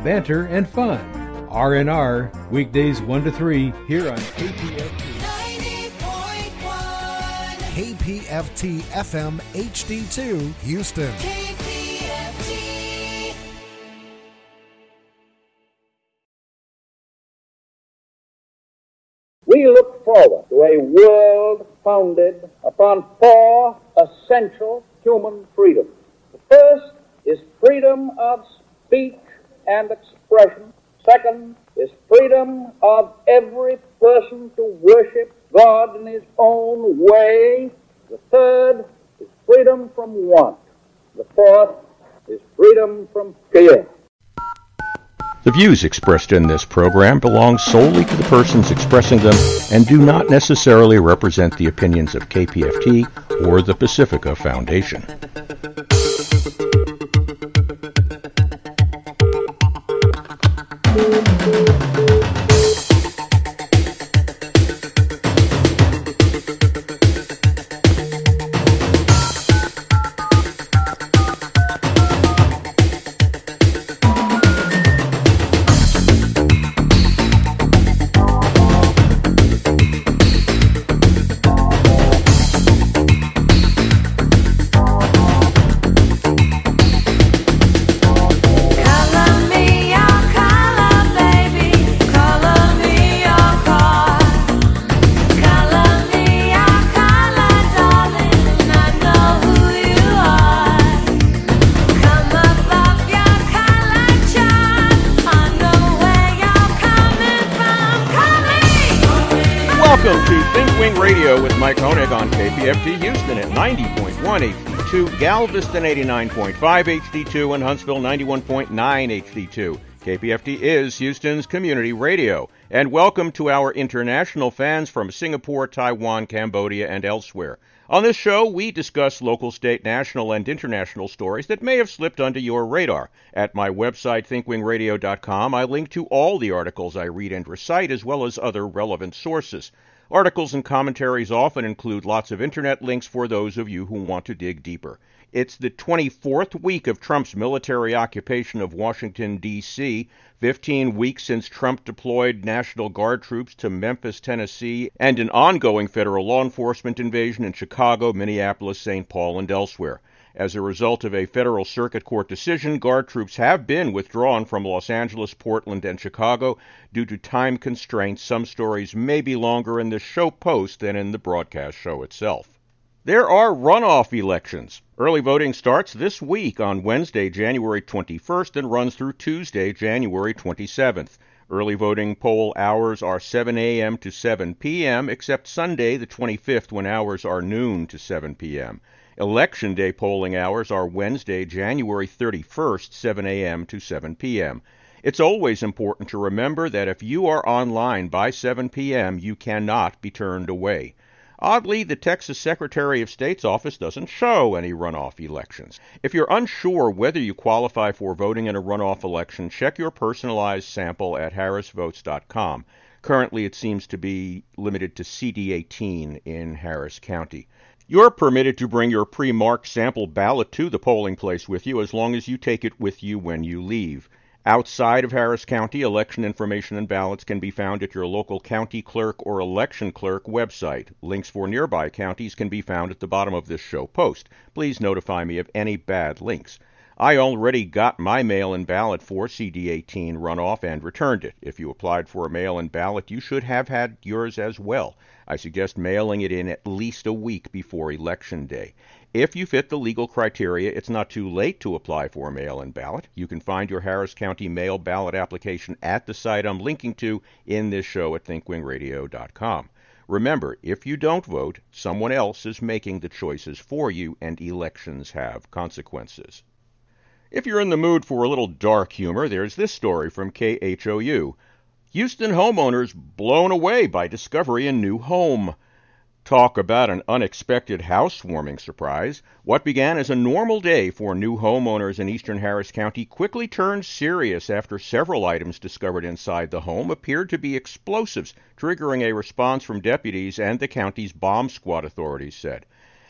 banter, and fun. R&R, weekdays 1 to 3, here on KPFT. KPFT FM HD2, Houston. KPFT. We look forward to a world founded upon four essential human freedoms. The first is freedom of speech and expression. Second is freedom of every person to worship God in his own way. The third is freedom from want. The fourth is freedom from fear. The views expressed in this program belong solely to the persons expressing them and do not necessarily represent the opinions of KPFT or the Pacifica Foundation. Welcome to Think Wing Radio with Mike Honig on KPFT Houston at 90.1 HD2, Galveston 89.5 HD2, and Huntsville 91.9 HD2. KPFT is Houston's community radio. And welcome to our international fans from Singapore, Taiwan, Cambodia, and elsewhere. On this show, we discuss local, state, national, and international stories that may have slipped under your radar. At my website, thinkwingradio.com, I link to all the articles I read and recite, as well as other relevant sources. Articles and commentaries often include lots of internet links for those of you who want to dig deeper. It's the 24th week of Trump's military occupation of Washington, D.C., 15 weeks since Trump deployed National Guard troops to Memphis, Tennessee, and an ongoing federal law enforcement invasion in Chicago, Minneapolis, St. Paul, and elsewhere. As a result of a federal circuit court decision, Guard troops have been withdrawn from Los Angeles, Portland, and Chicago due to time constraints. Some stories may be longer in the show post than in the broadcast show itself. There are runoff elections. Early voting starts this week on Wednesday, January 21st, and runs through Tuesday, January 27th. Early voting poll hours are 7 a.m. to 7 p.m., except Sunday, the 25th, when hours are noon to 7 p.m. Election Day polling hours are Wednesday, January 31st, 7 a.m. to 7 p.m. It's always important to remember that if you are online by 7 p.m., you cannot be turned away. Oddly, the Texas Secretary of State's office doesn't show any runoff elections. If you're unsure whether you qualify for voting in a runoff election, check your personalized sample at harrisvotes.com. Currently, it seems to be limited to CD18 in Harris County. You're permitted to bring your pre-marked sample ballot to the polling place with you as long as you take it with you when you leave. Outside of Harris County, election information and ballots can be found at your local county clerk or election clerk website. Links for nearby counties can be found at the bottom of this show post. Please notify me of any bad links. I already got my mail-in ballot for CD18 runoff and returned it. If you applied for a mail-in ballot, you should have had yours as well. I suggest mailing it in at least a week before Election Day. If you fit the legal criteria, it's not too late to apply for a mail-in ballot. You can find your Harris County mail ballot application at the site I'm linking to in this show at thinkwingradio.com. Remember, if you don't vote, someone else is making the choices for you, and elections have consequences. If you're in the mood for a little dark humor, there's this story from KHOU. Houston homeowners blown away by discovery in new home. Talk about an unexpected housewarming surprise. What began as a normal day for new homeowners in eastern Harris County quickly turned serious after several items discovered inside the home appeared to be explosives, triggering a response from deputies and the county's bomb squad, authorities said.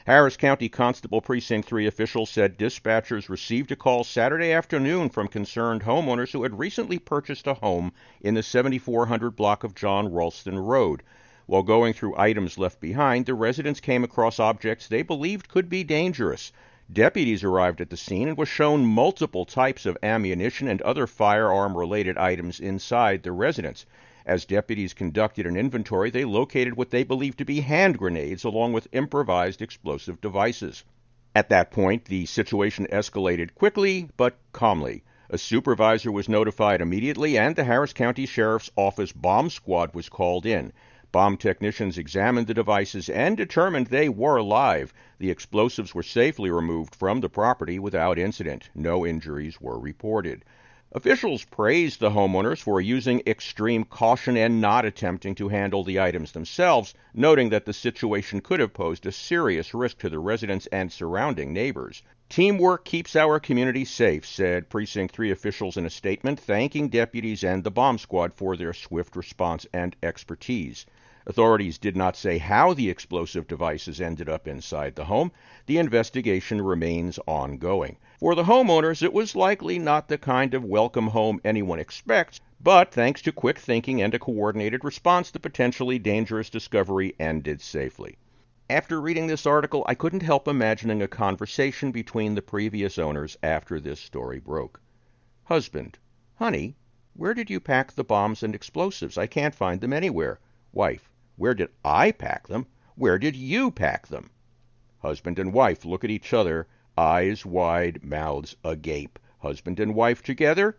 Harris County Constable Precinct 3 officials said dispatchers received a call Saturday afternoon from concerned homeowners who had recently purchased a home in the 7400 block of John Ralston Road. While going through items left behind, the residents came across objects they believed could be dangerous. Deputies arrived at the scene and was shown multiple types of ammunition and other firearm-related items inside the residence. As deputies conducted an inventory, they located what they believed to be hand grenades along with improvised explosive devices. At that point, the situation escalated quickly but calmly. A supervisor was notified immediately, and the Harris County Sheriff's Office bomb squad was called in. Bomb technicians examined the devices and determined they were live. The explosives were safely removed from the property without incident. No injuries were reported. Officials praised the homeowners for using extreme caution and not attempting to handle the items themselves, noting that the situation could have posed a serious risk to the residents and surrounding neighbors. "Teamwork keeps our community safe," said Precinct 3 officials in a statement, thanking deputies and the bomb squad for their swift response and expertise. Authorities did not say how the explosive devices ended up inside the home. The investigation remains ongoing. For the homeowners, it was likely not the kind of welcome home anyone expects, but thanks to quick thinking and a coordinated response, the potentially dangerous discovery ended safely. After reading this article, I couldn't help imagining a conversation between the previous owners after this story broke. Husband: "Honey, where did you pack the bombs and explosives? I can't find them anywhere." Wife: "Where did I pack them? Where did you pack them?" Husband and wife look at each other, eyes wide, mouths agape. Husband and wife together?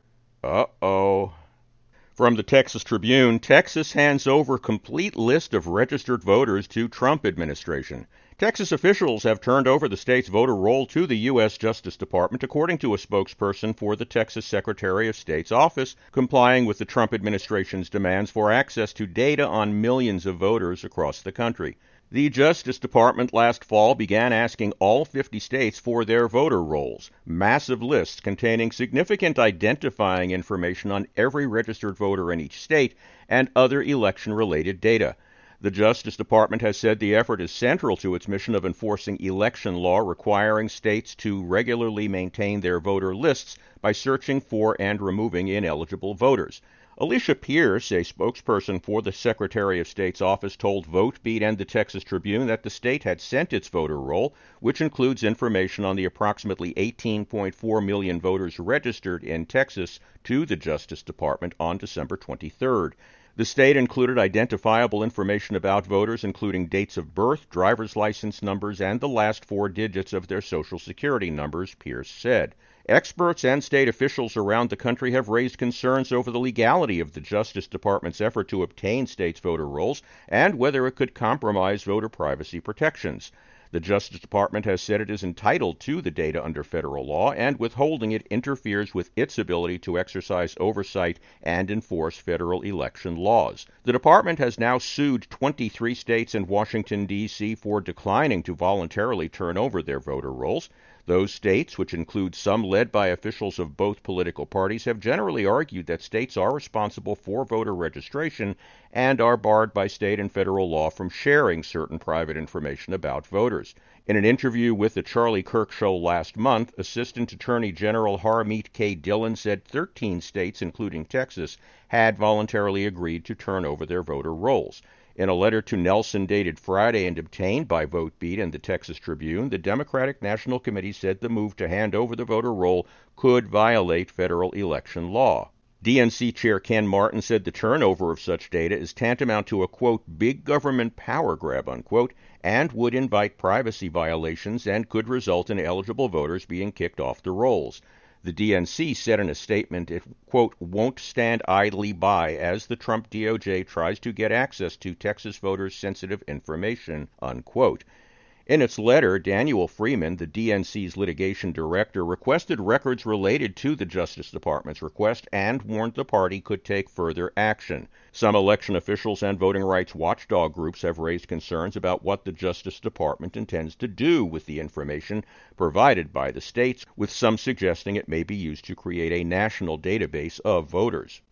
Uh-oh. From the Texas Tribune, Texas hands over complete list of registered voters to Trump administration. Texas officials have turned over the state's voter roll to the U.S. Justice Department, according to a spokesperson for the Texas Secretary of State's office, complying with the Trump administration's demands for access to data on millions of voters across the country. The Justice Department last fall began asking all 50 states for their voter rolls, massive lists containing significant identifying information on every registered voter in each state and other election-related data. The Justice Department has said the effort is central to its mission of enforcing election law, requiring states to regularly maintain their voter lists by searching for and removing ineligible voters. Alicia Pierce, a spokesperson for the Secretary of State's office, told VoteBeat and the Texas Tribune that the state had sent its voter roll, which includes information on the approximately 18.4 million voters registered in Texas, to the Justice Department on December 23rd. The state included identifiable information about voters, including dates of birth, driver's license numbers, and the last 4 digits of their Social Security numbers, Pierce said. Experts and state officials around the country have raised concerns over the legality of the Justice Department's effort to obtain states' voter rolls and whether it could compromise voter privacy protections. The Justice Department has said it is entitled to the data under federal law, and withholding it interferes with its ability to exercise oversight and enforce federal election laws. The department has now sued 23 states and Washington, D.C. for declining to voluntarily turn over their voter rolls. Those states, which include some led by officials of both political parties, have generally argued that states are responsible for voter registration and are barred by state and federal law from sharing certain private information about voters. In an interview with the Charlie Kirk Show last month, Assistant Attorney General Harmeet K. Dillon said 13 states, including Texas, had voluntarily agreed to turn over their voter rolls. In a letter to Nelson dated Friday and obtained by VoteBeat and the Texas Tribune, the Democratic National Committee said the move to hand over the voter roll could violate federal election law. DNC Chair Ken Martin said the turnover of such data is tantamount to a, quote, big government power grab, unquote, and would invite privacy violations and could result in eligible voters being kicked off the rolls. The DNC said in a statement it, quote, won't stand idly by as the Trump DOJ tries to get access to Texas voters' sensitive information, unquote. In its letter, Daniel Freeman, the DNC's litigation director, requested records related to the Justice Department's request and warned the party could take further action. Some election officials and voting rights watchdog groups have raised concerns about what the Justice Department intends to do with the information provided by the states, with some suggesting it may be used to create a national database of voters.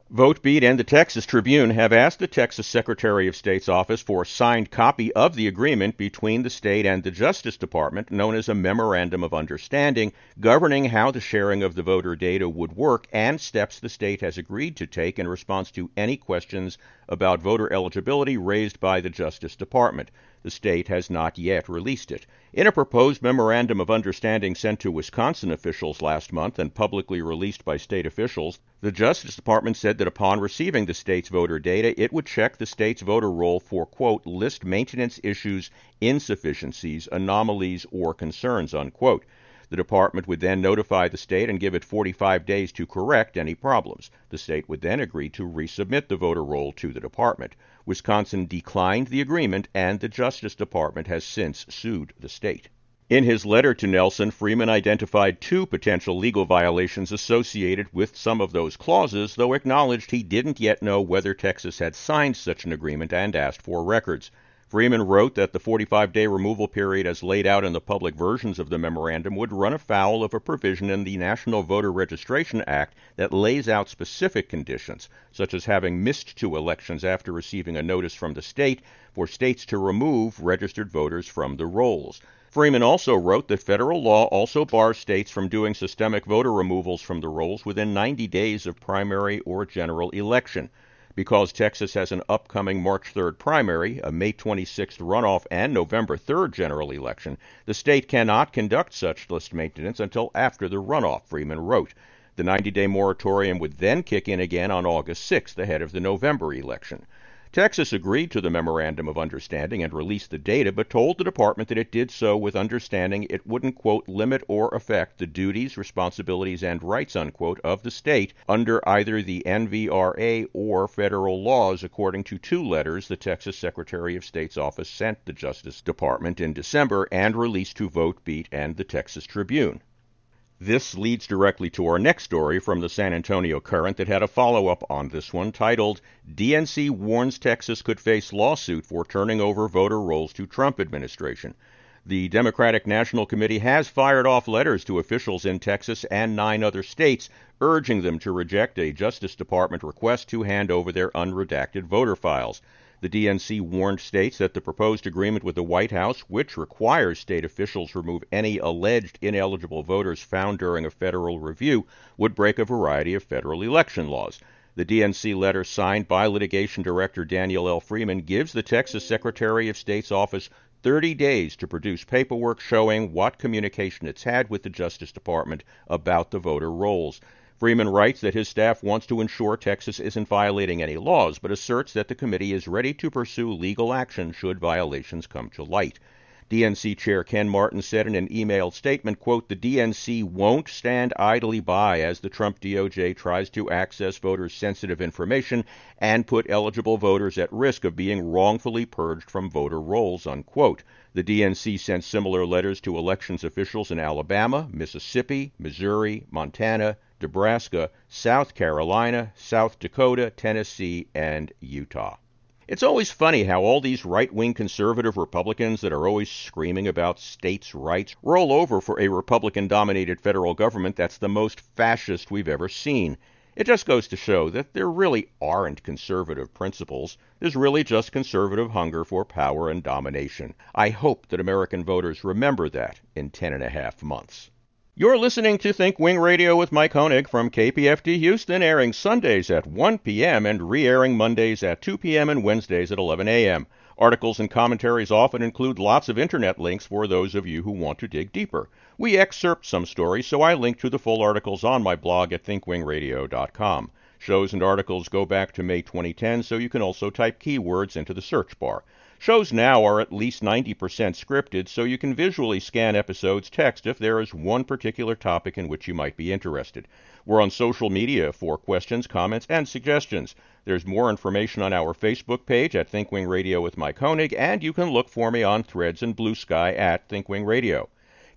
VoteBeat and the Texas Tribune have asked the Texas Secretary of State's office for a signed copy of the agreement between the state and the Justice Department, known as a Memorandum of Understanding, governing how the sharing of the voter data would work and steps the state has agreed to take in response to any questions about voter eligibility raised by the Justice Department. The state has not yet released it. In a proposed Memorandum of Understanding sent to Wisconsin officials last month and publicly released by state officials, the Justice Department said that upon receiving the state's voter data, it would check the state's voter roll for, quote, list maintenance issues, insufficiencies, anomalies, or concerns, unquote. The department would then notify the state and give it 45 days to correct any problems. The state would then agree to resubmit the voter roll to the department. Wisconsin declined the agreement, and the Justice Department has since sued the state. In his letter to Nelson, Freeman identified 2 potential legal violations associated with some of those clauses, though acknowledged he didn't yet know whether Texas had signed such an agreement and asked for records. Freeman wrote that the 45-day removal period as laid out in the public versions of the memorandum would run afoul of a provision in the National Voter Registration Act that lays out specific conditions, such as having missed 2 elections after receiving a notice from the state for states to remove registered voters from the rolls. Freeman also wrote that federal law also bars states from doing systemic voter removals from the rolls within 90 days of primary or general election. Because Texas has an upcoming March 3rd primary, a May 26th runoff, and November 3rd general election, the state cannot conduct such list maintenance until after the runoff, Freeman wrote. The 90-day moratorium would then kick in again on August 6th, ahead of the November election. Texas agreed to the Memorandum of Understanding and released the data, but told the department that it did so with understanding it wouldn't, quote, limit or affect the duties, responsibilities, and rights, unquote, of the state under either the NVRA or federal laws, according to 2 letters the Texas Secretary of State's office sent the Justice Department in December and released to VoteBeat and the Texas Tribune. This leads directly to our next story from the San Antonio Current that had a follow-up on this one titled, DNC Warns Texas Could Face Lawsuit for Turning Over Voter Rolls to Trump Administration. The Democratic National Committee has fired off letters to officials in Texas and 9 other states, urging them to reject a Justice Department request to hand over their unredacted voter files. The DNC warned states that the proposed agreement with the White House, which requires state officials remove any alleged ineligible voters found during a federal review, would break a variety of federal election laws. The DNC letter, signed by Litigation Director Daniel L. Freeman, gives the Texas Secretary of State's office 30 days to produce paperwork showing what communication it's had with the Justice Department about the voter rolls. Freeman writes that his staff wants to ensure Texas isn't violating any laws, but asserts that the committee is ready to pursue legal action should violations come to light. DNC Chair Ken Martin said in an emailed statement, quote, the DNC won't stand idly by as the Trump DOJ tries to access voters' sensitive information and put eligible voters at risk of being wrongfully purged from voter rolls, unquote. The DNC sent similar letters to elections officials in Alabama, Mississippi, Missouri, Montana, Nebraska, South Carolina, South Dakota, Tennessee, and Utah. It's always funny how all these right-wing conservative Republicans that are always screaming about states' rights roll over for a Republican-dominated federal government that's the most fascist we've ever seen. It just goes to show that there really aren't conservative principles. There's really just conservative hunger for power and domination. I hope that American voters remember that in 10.5 months. You're listening to Think Wing Radio with Mike Honig from KPFT Houston, airing Sundays at 1 p.m. and re-airing Mondays at 2 p.m. and Wednesdays at 11 a.m. Articles and commentaries often include lots of internet links for those of you who want to dig deeper. We excerpt some stories, so I link to the full articles on my blog at thinkwingradio.com. Shows and articles go back to May 2010, so you can also type keywords into the search bar. Shows now are at least 90% scripted, so you can visually scan episodes text if there is one particular topic in which you might be interested. We're on social media for questions, comments, and suggestions. There's more information on our Facebook page at Thinkwing Radio with Mike Honig, and you can look for me on Threads and Blue Sky at Thinkwing Radio.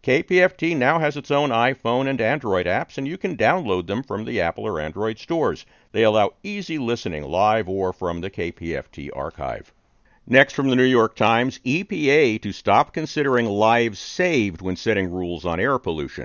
KPFT now has its own iPhone and Android apps, and you can download them from the Apple or Android stores. They allow easy listening live or from the KPFT archive. Next from the New York Times, EPA to stop considering lives saved when setting rules on air pollution.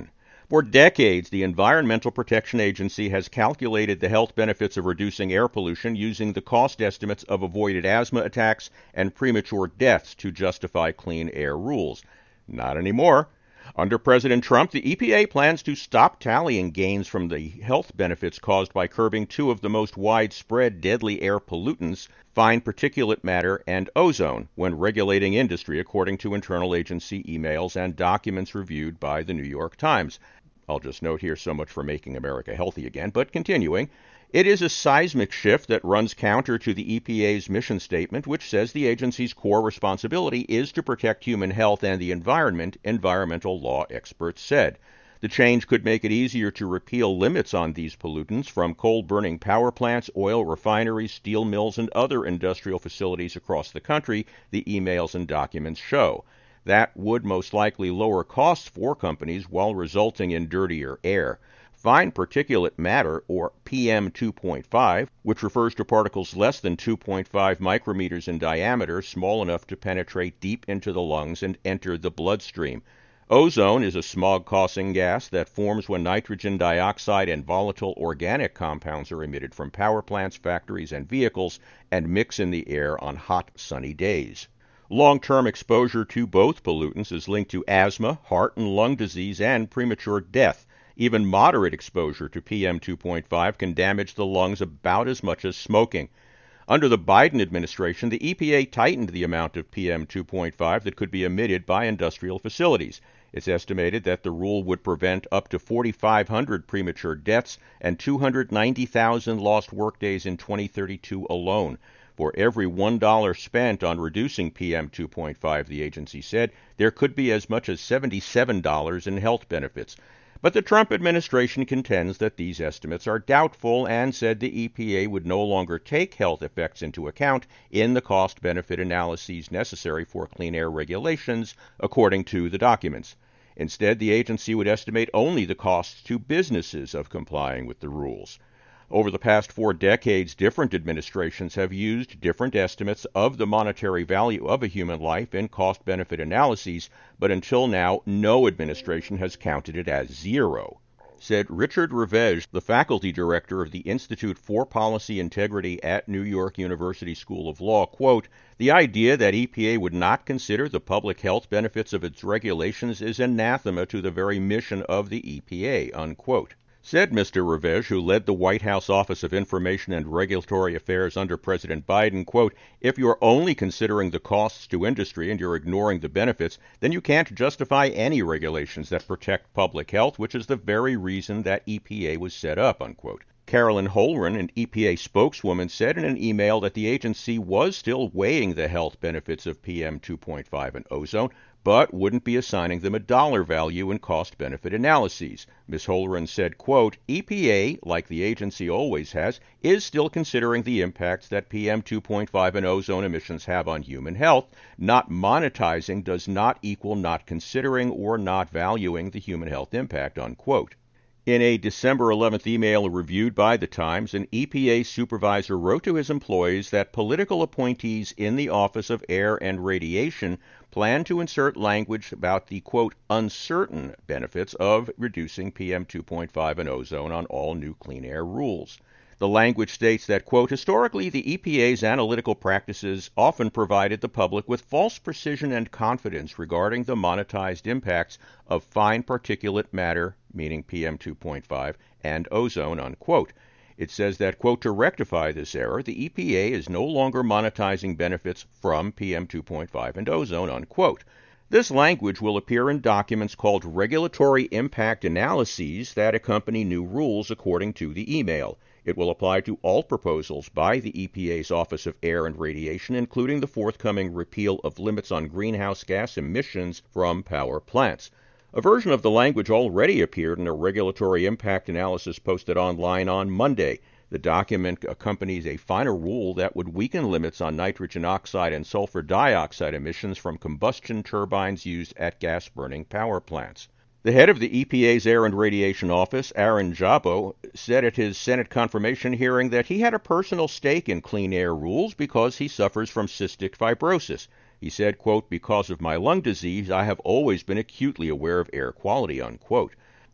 For decades, the Environmental Protection Agency has calculated the health benefits of reducing air pollution using the cost estimates of avoided asthma attacks and premature deaths to justify clean air rules. Not anymore. Under President Trump, the EPA plans to stop tallying gains from the health benefits caused by curbing two of the most widespread deadly air pollutants, fine particulate matter and ozone, when regulating industry, according to internal agency emails and documents reviewed by the New York Times. I'll just note here, so much for making America healthy again, but continuing. It is a seismic shift that runs counter to the EPA's mission statement, which says the agency's core responsibility is to protect human health and the environment, environmental law experts said. The change could make it easier to repeal limits on these pollutants from coal-burning power plants, oil refineries, steel mills, and other industrial facilities across the country, the emails and documents show. That would most likely lower costs for companies while resulting in dirtier air. Fine particulate matter, or PM 2.5, which refers to particles less than 2.5 micrometers in diameter, small enough to penetrate deep into the lungs and enter the bloodstream. Ozone is a smog-causing gas that forms when nitrogen dioxide and volatile organic compounds are emitted from power plants, factories, and vehicles and mix in the air on hot, sunny days. Long-term exposure to both pollutants is linked to asthma, heart and lung disease, and premature death. Even moderate exposure to PM 2.5 can damage the lungs about as much as smoking. Under the Biden administration, the EPA tightened the amount of PM 2.5 that could be emitted by industrial facilities. It's estimated that the rule would prevent up to 4,500 premature deaths and 290,000 lost workdays in 2032 alone. For every $1 spent on reducing PM 2.5, the agency said, there could be as much as $77 in health benefits. But the Trump administration contends that these estimates are doubtful and said the EPA would no longer take health effects into account in the cost-benefit analyses necessary for clean air regulations, according to the documents. Instead, the agency would estimate only the costs to businesses of complying with the rules. Over the past 4 decades, different administrations have used different estimates of the monetary value of a human life in cost-benefit analyses, but until now, no administration has counted it as zero, said Richard Revege, the faculty director of the Institute for Policy Integrity at New York University School of Law. Quote, "The idea that EPA would not consider the public health benefits of its regulations is anathema to the very mission of the EPA," unquote. Said Mr. Revege, who led the White House Office of Information and Regulatory Affairs under President Biden, quote, "If you're only considering the costs to industry and you're ignoring the benefits, then you can't justify any regulations that protect public health, which is the very reason that EPA was set up," unquote. Carolyn Holren, an EPA spokeswoman, said in an email that the agency was still weighing the health benefits of PM 2.5 and ozone, but wouldn't be assigning them a dollar value in cost-benefit analyses. Ms. Holren said, quote, "EPA, like the agency always has, is still considering the impacts that PM 2.5 and ozone emissions have on human health. Not monetizing does not equal not considering or not valuing the human health impact," unquote. In a December 11th email reviewed by the Times, an EPA supervisor wrote to his employees that political appointees in the Office of Air and Radiation plan to insert language about the, quote, "uncertain benefits of reducing PM 2.5 and ozone on all new clean air rules." The language states that, quote, "Historically, the EPA's analytical practices often provided the public with false precision and confidence regarding the monetized impacts of fine particulate matter," meaning PM 2.5, "and ozone," unquote. It says that, quote, "To rectify this error, the EPA is no longer monetizing benefits from PM 2.5 and ozone," unquote. This language will appear in documents called regulatory impact analyses that accompany new rules, according to the email. It will apply to all proposals by the EPA's Office of Air and Radiation, including the forthcoming repeal of limits on greenhouse gas emissions from power plants. A version of the language already appeared in a regulatory impact analysis posted online on Monday. The document accompanies a final rule that would weaken limits on nitrogen oxide and sulfur dioxide emissions from combustion turbines used at gas-burning power plants. The head of the EPA's Air and Radiation Office, Aaron Jabot, said at his Senate confirmation hearing that he had a personal stake in clean air rules because he suffers from cystic fibrosis. He said, quote, "Because of my lung disease, I have always been acutely aware of air quality," unquote.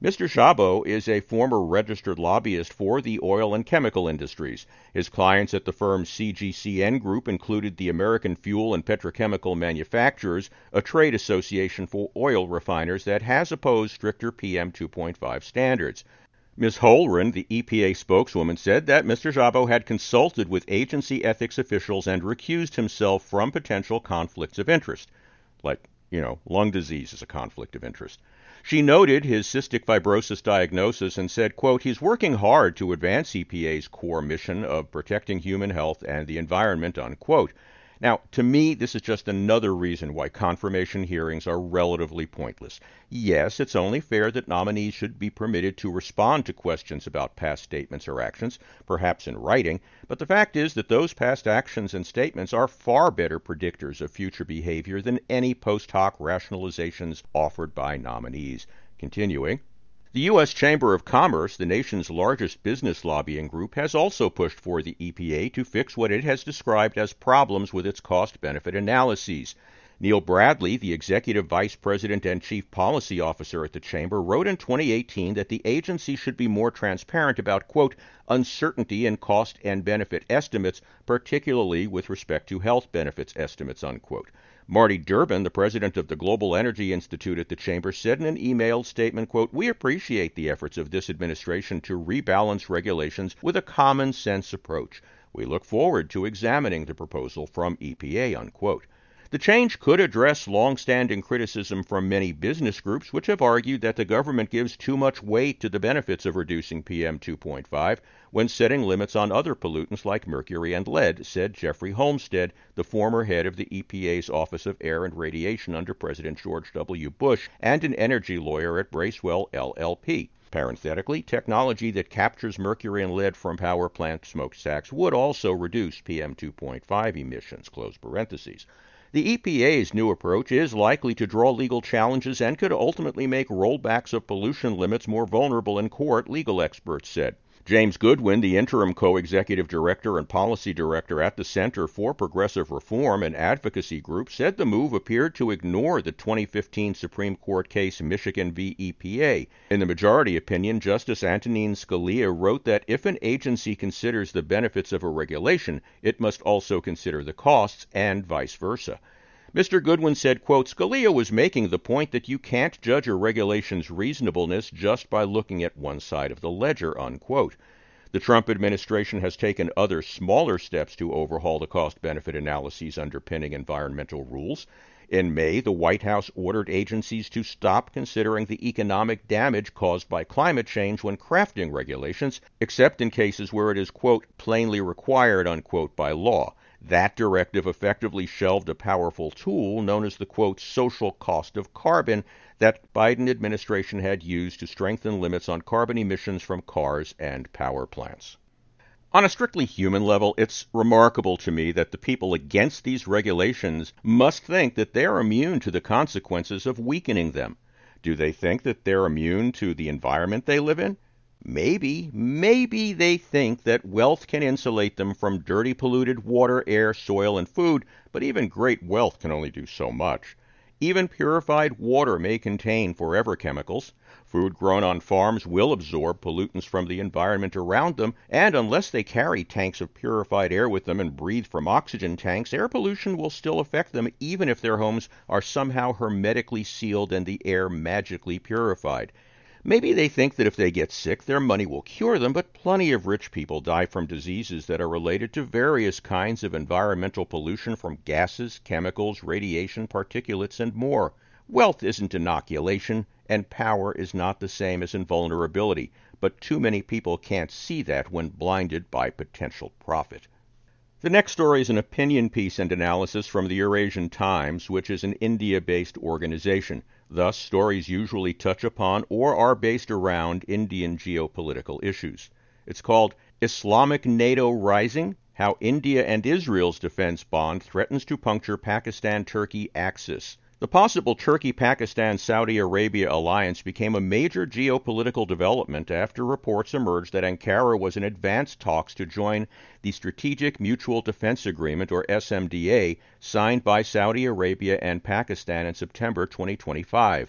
Mr. Szabo is a former registered lobbyist for the oil and chemical industries. His clients at the firm's CGCN Group included the American Fuel and Petrochemical Manufacturers, a trade association for oil refiners that has opposed stricter PM 2.5 standards. Ms. Holren, the EPA spokeswoman, said that Mr. Szabo had consulted with agency ethics officials and recused himself from potential conflicts of interest. Like, lung disease is a conflict of interest. She noted his cystic fibrosis diagnosis and said, quote, he's working hard to advance EPA's core mission of protecting human health and the environment, unquote. Now, to me, this is just another reason why confirmation hearings are relatively pointless. Yes, it's only fair that nominees should be permitted to respond to questions about past statements or actions, perhaps in writing, but the fact is that those past actions and statements are far better predictors of future behavior than any post hoc rationalizations offered by nominees. Continuing. The U.S. Chamber of Commerce, the nation's largest business lobbying group, has also pushed for the EPA to fix what it has described as problems with its cost-benefit analyses. Neil Bradley, the executive vice president and chief policy officer at the Chamber, wrote in 2018 that the agency should be more transparent about, quote, uncertainty in cost and benefit estimates, particularly with respect to health benefits estimates, unquote. Marty Durbin, the president of the Global Energy Institute at the Chamber, said in an emailed statement, quote, we appreciate the efforts of this administration to rebalance regulations with a common sense approach. We look forward to examining the proposal from EPA, unquote. The change could address long-standing criticism from many business groups which have argued that the government gives too much weight to the benefits of reducing PM 2.5 when setting limits on other pollutants like mercury and lead, said Jeffrey Holmstead, the former head of the EPA's Office of Air and Radiation under President George W. Bush and an energy lawyer at Bracewell, LLP. Parenthetically, technology that captures mercury and lead from power plant smokestacks would also reduce PM 2.5 emissions, close parentheses. The EPA's new approach is likely to draw legal challenges and could ultimately make rollbacks of pollution limits more vulnerable in court, legal experts said. James Goodwin, the interim co-executive director and policy director at the Center for Progressive Reform and Advocacy Group, said the move appeared to ignore the 2015 Supreme Court case Michigan v. EPA. In the majority opinion, Justice Antonin Scalia wrote that if an agency considers the benefits of a regulation, it must also consider the costs, and vice versa. Mr. Goodwin said, quote, Scalia was making the point that you can't judge a regulation's reasonableness just by looking at one side of the ledger, unquote. The Trump administration has taken other smaller steps to overhaul the cost-benefit analyses underpinning environmental rules. In May, the White House ordered agencies to stop considering the economic damage caused by climate change when crafting regulations, except in cases where it is, quote, plainly required, unquote, by law. That directive effectively shelved a powerful tool known as the, quote, social cost of carbon that Biden administration had used to strengthen limits on carbon emissions from cars and power plants. On a strictly human level, it's remarkable to me that the people against these regulations must think that they're immune to the consequences of weakening them. Do they think that they're immune to the environment they live in? Maybe they think that wealth can insulate them from dirty, polluted water, air, soil, and food, but even great wealth can only do so much. Even purified water may contain forever chemicals. Food grown on farms will absorb pollutants from the environment around them, and unless they carry tanks of purified air with them and breathe from oxygen tanks, air pollution will still affect them even if their homes are somehow hermetically sealed and the air magically purified. Maybe they think that if they get sick, their money will cure them, but plenty of rich people die from diseases that are related to various kinds of environmental pollution from gases, chemicals, radiation, particulates, and more. Wealth isn't inoculation, and power is not the same as invulnerability, but too many people can't see that when blinded by potential profit. The next story is an opinion piece and analysis from the Eurasian Times, which is an India-based organization. Thus, stories usually touch upon or are based around Indian geopolitical issues. It's called Islamic NATO Rising: How India and Israel's Defense Bond Threatens to Puncture Pakistan-Turkey Axis. The possible Turkey-Pakistan-Saudi Arabia alliance became a major geopolitical development after reports emerged that Ankara was in advanced talks to join the Strategic Mutual Defense Agreement, or SMDA, signed by Saudi Arabia and Pakistan in September 2025.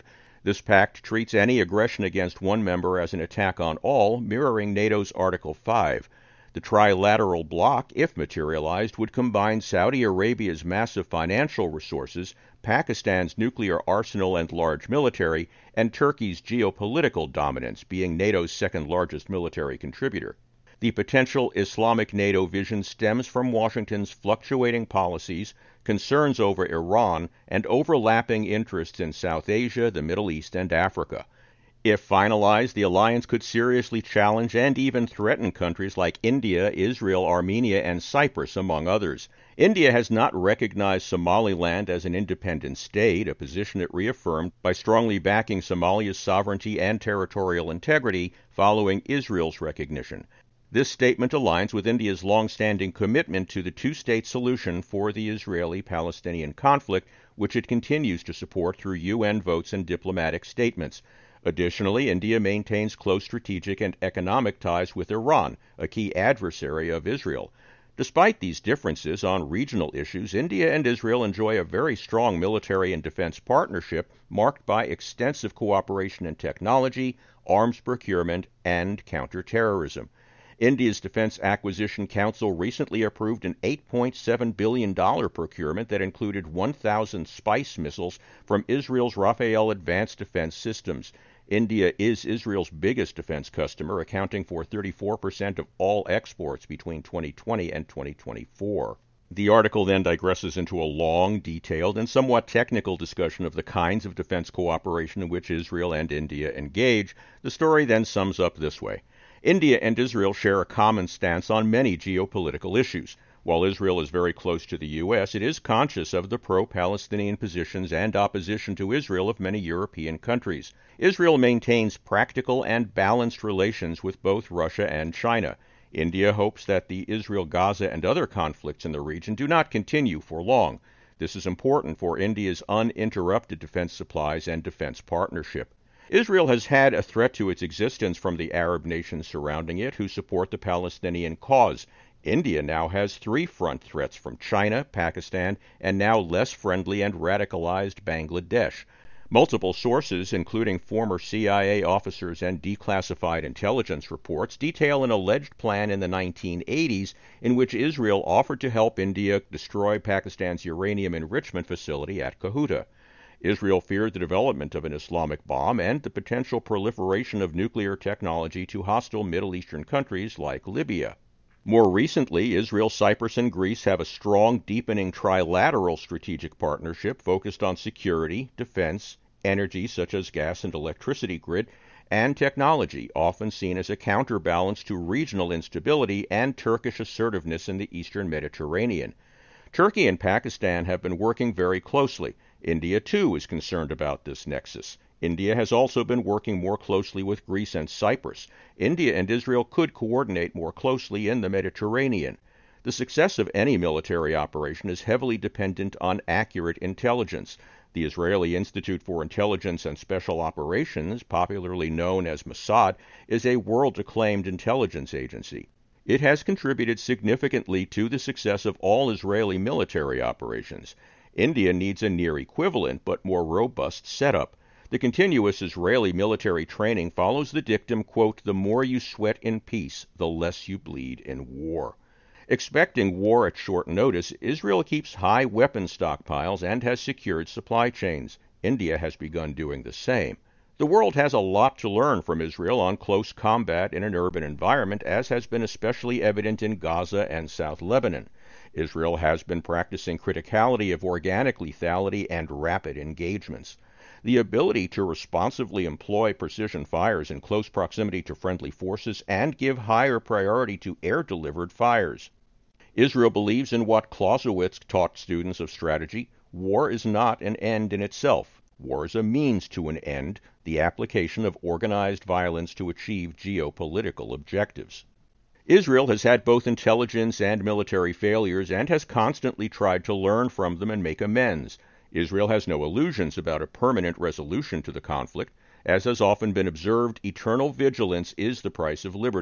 This pact treats any aggression against one member as an attack on all, mirroring NATO's Article 5. The trilateral bloc, if materialized, would combine Saudi Arabia's massive financial resources, Pakistan's nuclear arsenal and large military, and Turkey's geopolitical dominance, being NATO's second-largest military contributor. The potential Islamic NATO vision stems from Washington's fluctuating policies, concerns over Iran, and overlapping interests in South Asia, the Middle East, and Africa. If finalized, the alliance could seriously challenge and even threaten countries like India, Israel, Armenia, and Cyprus, among others. India has not recognized Somaliland as an independent state, a position it reaffirmed by strongly backing Somalia's sovereignty and territorial integrity following Israel's recognition. This statement aligns with India's long-standing commitment to the two-state solution for the Israeli-Palestinian conflict, which it continues to support through UN votes and diplomatic statements. Additionally, India maintains close strategic and economic ties with Iran, a key adversary of Israel. Despite these differences on regional issues, India and Israel enjoy a very strong military and defense partnership marked by extensive cooperation in technology, arms procurement, and counterterrorism. India's Defense Acquisition Council recently approved an $8.7 billion procurement that included 1,000 Spice missiles from Israel's Rafael Advanced Defense Systems. India is Israel's biggest defense customer, accounting for 34% of all exports between 2020 and 2024. The article then digresses into a long, detailed, and somewhat technical discussion of the kinds of defense cooperation in which Israel and India engage. The story then sums up this way. India and Israel share a common stance on many geopolitical issues. While Israel is very close to the U.S., it is conscious of the pro-Palestinian positions and opposition to Israel of many European countries. Israel maintains practical and balanced relations with both Russia and China. India hopes that the Israel-Gaza and other conflicts in the region do not continue for long. This is important for India's uninterrupted defense supplies and defense partnership. Israel has had a threat to its existence from the Arab nations surrounding it who support the Palestinian cause. India now has 3 front threats from China, Pakistan, and now less friendly and radicalized Bangladesh. Multiple sources, including former CIA officers and declassified intelligence reports, detail an alleged plan in the 1980s in which Israel offered to help India destroy Pakistan's uranium enrichment facility at Kahuta. Israel feared the development of an Islamic bomb and the potential proliferation of nuclear technology to hostile Middle Eastern countries like Libya. More recently, Israel, Cyprus, and Greece have a strong, deepening trilateral strategic partnership focused on security, defense, energy such as gas and electricity grid, and technology, often seen as a counterbalance to regional instability and Turkish assertiveness in the eastern Mediterranean. Turkey and Pakistan have been working very closely. India, too, is concerned about this nexus. India has also been working more closely with Greece and Cyprus. India and Israel could coordinate more closely in the Mediterranean. The success of any military operation is heavily dependent on accurate intelligence. The Israeli Institute for Intelligence and Special Operations, popularly known as Mossad, is a world-acclaimed intelligence agency. It has contributed significantly to the success of all Israeli military operations. India needs a near equivalent but more robust setup. The continuous Israeli military training follows the dictum, quote, "The more you sweat in peace, the less you bleed in war." Expecting war at short notice, Israel keeps high weapon stockpiles and has secured supply chains. India has begun doing the same. The world has a lot to learn from Israel on close combat in an urban environment, as has been especially evident in Gaza and South Lebanon. Israel has been practicing criticality of organic lethality and rapid engagements. The ability to responsively employ precision fires in close proximity to friendly forces and give higher priority to air-delivered fires. Israel believes in what Clausewitz taught students of strategy: war is not an end in itself. War is a means to an end, the application of organized violence to achieve geopolitical objectives. Israel has had both intelligence and military failures and has constantly tried to learn from them and make amends. Israel has no illusions about a permanent resolution to the conflict. As has often been observed, eternal vigilance is the price of liberty.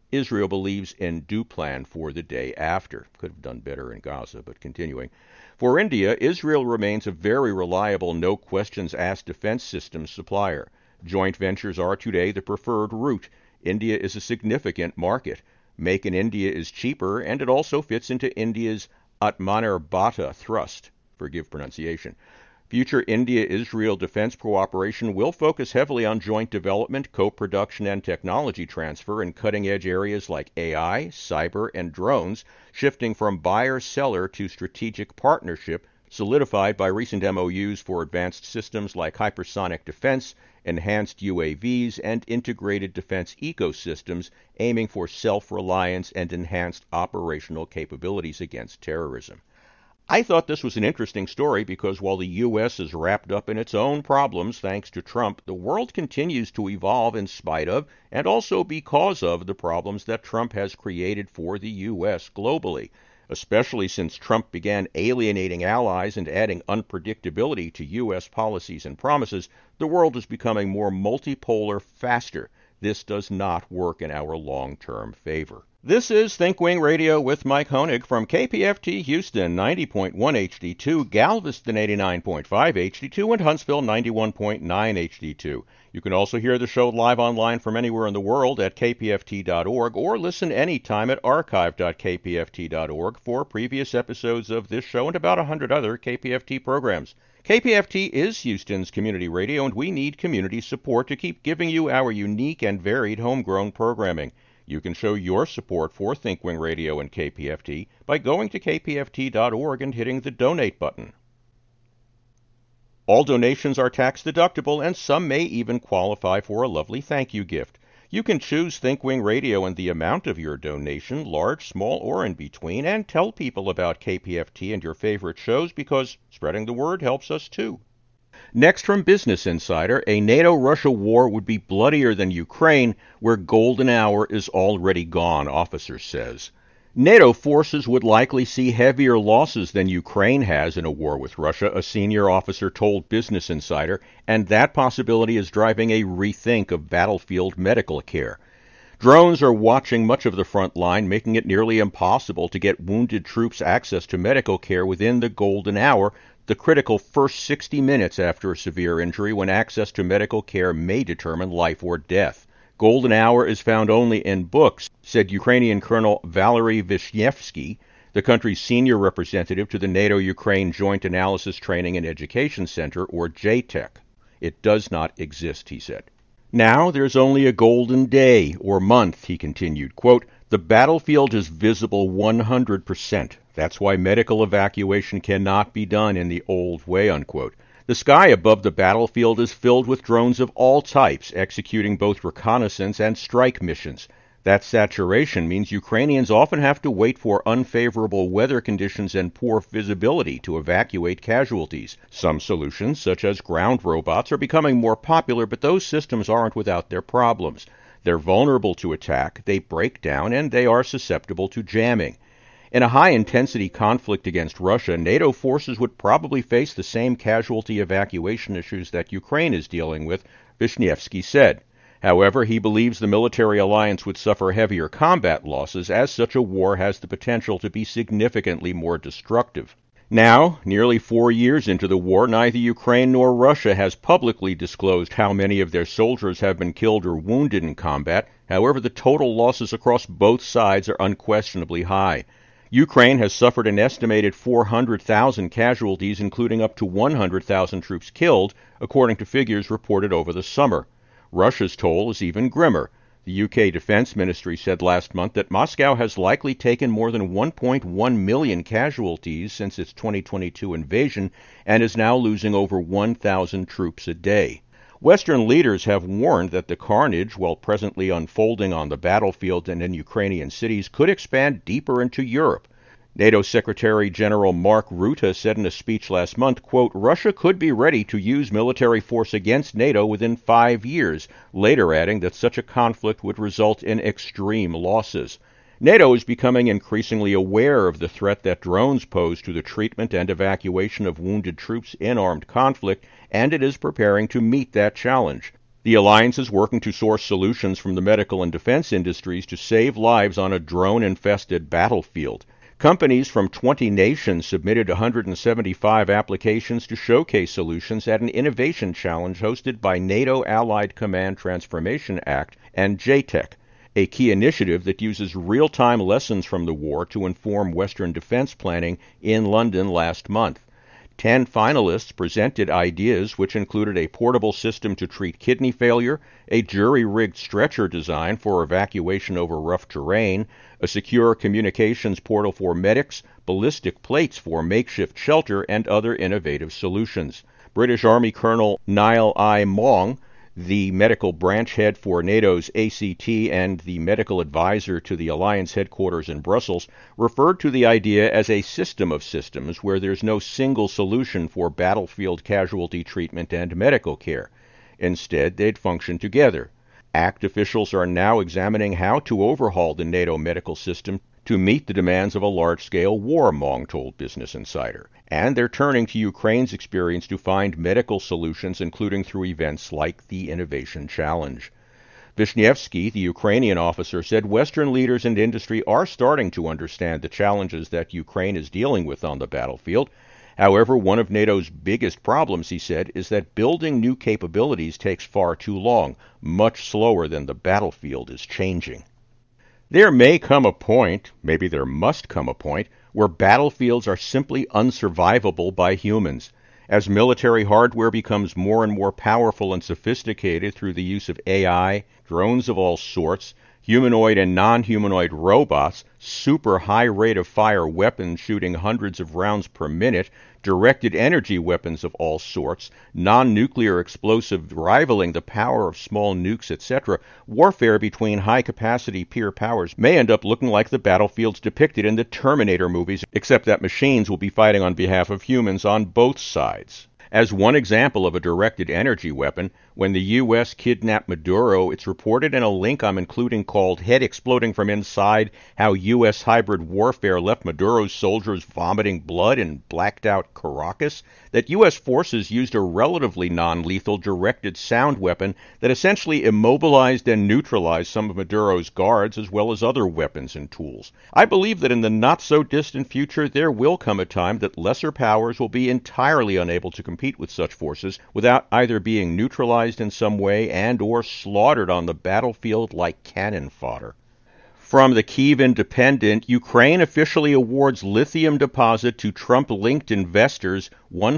Israel believes and do plan for the day after. Could have done better in Gaza, but continuing. For India, Israel remains a very reliable, no-questions-asked defense systems supplier. Joint ventures are today the preferred route. India is a significant market. Make in India is cheaper, and it also fits into India's Atmanirbhata thrust. Forgive pronunciation. Future India-Israel defense cooperation will focus heavily on joint development, co-production, and technology transfer in cutting-edge areas like AI, cyber, and drones, shifting from buyer-seller to strategic partnership, solidified by recent MOUs for advanced systems like hypersonic defense, enhanced UAVs, and integrated defense ecosystems, aiming for self-reliance and enhanced operational capabilities against terrorism. I thought this was an interesting story because while the U.S. is wrapped up in its own problems thanks to Trump, the world continues to evolve in spite of and also because of the problems that Trump has created for the U.S. globally, especially since Trump began alienating allies and adding unpredictability to U.S. policies and promises. The world is becoming more multipolar faster. This does not work in our long-term favor. This is ThinkWing Radio with Mike Honig from KPFT Houston 90.1 HD2, Galveston 89.5 HD2, and Huntsville 91.9 HD2. You can also hear the show live online from anywhere in the world at kpft.org or listen anytime at archive.kpft.org for previous episodes of this show and about 100 other KPFT programs. KPFT is Houston's community radio, and we need community support to keep giving you our unique and varied homegrown programming. You can show your support for ThinkWing Radio and KPFT by going to kpft.org and hitting the donate button. All donations are tax deductible, and some may even qualify for a lovely thank you gift. You can choose ThinkWing Radio and the amount of your donation, large, small, or in between, and tell people about KPFT and your favorite shows because spreading the word helps us too. Next from Business Insider, a NATO-Russia war would be bloodier than Ukraine, where golden hour is already gone, officer says. NATO forces would likely see heavier losses than Ukraine has in a war with Russia, a senior officer told Business Insider, and that possibility is driving a rethink of battlefield medical care. Drones are watching much of the front line, making it nearly impossible to get wounded troops access to medical care within the golden hour, the critical first 60 minutes after a severe injury when access to medical care may determine life or death. Golden hour is found only in books, said Ukrainian Colonel Valery Vishnevsky, the country's senior representative to the NATO-Ukraine Joint Analysis Training and Education Center, or JTEC. It does not exist, he said. Now there's only a golden day, or month, he continued. Quote, the battlefield is visible 100%. That's why medical evacuation cannot be done in the old way, unquote. The sky above the battlefield is filled with drones of all types, executing both reconnaissance and strike missions. That saturation means Ukrainians often have to wait for unfavorable weather conditions and poor visibility to evacuate casualties. Some solutions, such as ground robots, are becoming more popular, but those systems aren't without their problems. They're vulnerable to attack, they break down, and they are susceptible to jamming. In a high-intensity conflict against Russia, NATO forces would probably face the same casualty evacuation issues that Ukraine is dealing with, Vishnevsky said. However, he believes the military alliance would suffer heavier combat losses, as such a war has the potential to be significantly more destructive. Now, nearly 4 years into the war, neither Ukraine nor Russia has publicly disclosed how many of their soldiers have been killed or wounded in combat. However, the total losses across both sides are unquestionably high. Ukraine has suffered an estimated 400,000 casualties, including up to 100,000 troops killed, according to figures reported over the summer. Russia's toll is even grimmer. The UK Defense Ministry said last month that Moscow has likely taken more than 1.1 million casualties since its 2022 invasion and is now losing over 1,000 troops a day. Western leaders have warned that the carnage, while presently unfolding on the battlefield and in Ukrainian cities, could expand deeper into Europe. NATO Secretary General Mark Rutte said in a speech last month, quote, Russia could be ready to use military force against NATO within 5 years, later adding that such a conflict would result in extreme losses. NATO is becoming increasingly aware of the threat that drones pose to the treatment and evacuation of wounded troops in armed conflict, and it is preparing to meet that challenge. The alliance is working to source solutions from the medical and defense industries to save lives on a drone-infested battlefield. Companies from 20 nations submitted 175 applications to showcase solutions at an innovation challenge hosted by NATO Allied Command Transformation Act and JTEC, a key initiative that uses real-time lessons from the war to inform Western defense planning in London last month. 10 finalists presented ideas which included a portable system to treat kidney failure, a jury-rigged stretcher design for evacuation over rough terrain, a secure communications portal for medics, ballistic plates for makeshift shelter, and other innovative solutions. British Army Colonel Niall I. Mong, the medical branch head for NATO's ACT and the medical advisor to the alliance headquarters in Brussels, referred to the idea as a system of systems where there's no single solution for battlefield casualty treatment and medical care. Instead, they'd function together. ACT officials are now examining how to overhaul the NATO medical system to meet the demands of a large-scale war, Mong told Business Insider. And they're turning to Ukraine's experience to find medical solutions, including through events like the Innovation Challenge. Vishnievsky, the Ukrainian officer, said Western leaders and industry are starting to understand the challenges that Ukraine is dealing with on the battlefield. However, one of NATO's biggest problems, he said, is that building new capabilities takes far too long, much slower than the battlefield is changing. There may come a point, maybe there must come a point, where battlefields are simply unsurvivable by humans. As military hardware becomes more and more powerful and sophisticated through the use of AI, drones of all sorts, humanoid and non-humanoid robots, super high rate of fire weapons shooting hundreds of rounds per minute, directed energy weapons of all sorts, non-nuclear explosive rivaling the power of small nukes, etc., warfare between high-capacity peer powers may end up looking like the battlefields depicted in the Terminator movies, except that machines will be fighting on behalf of humans on both sides. As one example of a directed energy weapon, when the U.S. kidnapped Maduro, it's reported in a link I'm including called Head Exploding from Inside, How U.S. Hybrid Warfare Left Maduro's Soldiers Vomiting Blood in Blacked Out Caracas, that U.S. forces used a relatively non-lethal directed sound weapon that essentially immobilized and neutralized some of Maduro's guards as well as other weapons and tools. I believe that in the not-so-distant future there will come a time that lesser powers will be entirely unable to compete with such forces without either being neutralized in some way and or slaughtered on the battlefield like cannon fodder. From the Kyiv Independent, Ukraine officially awards lithium deposit to Trump-linked investors,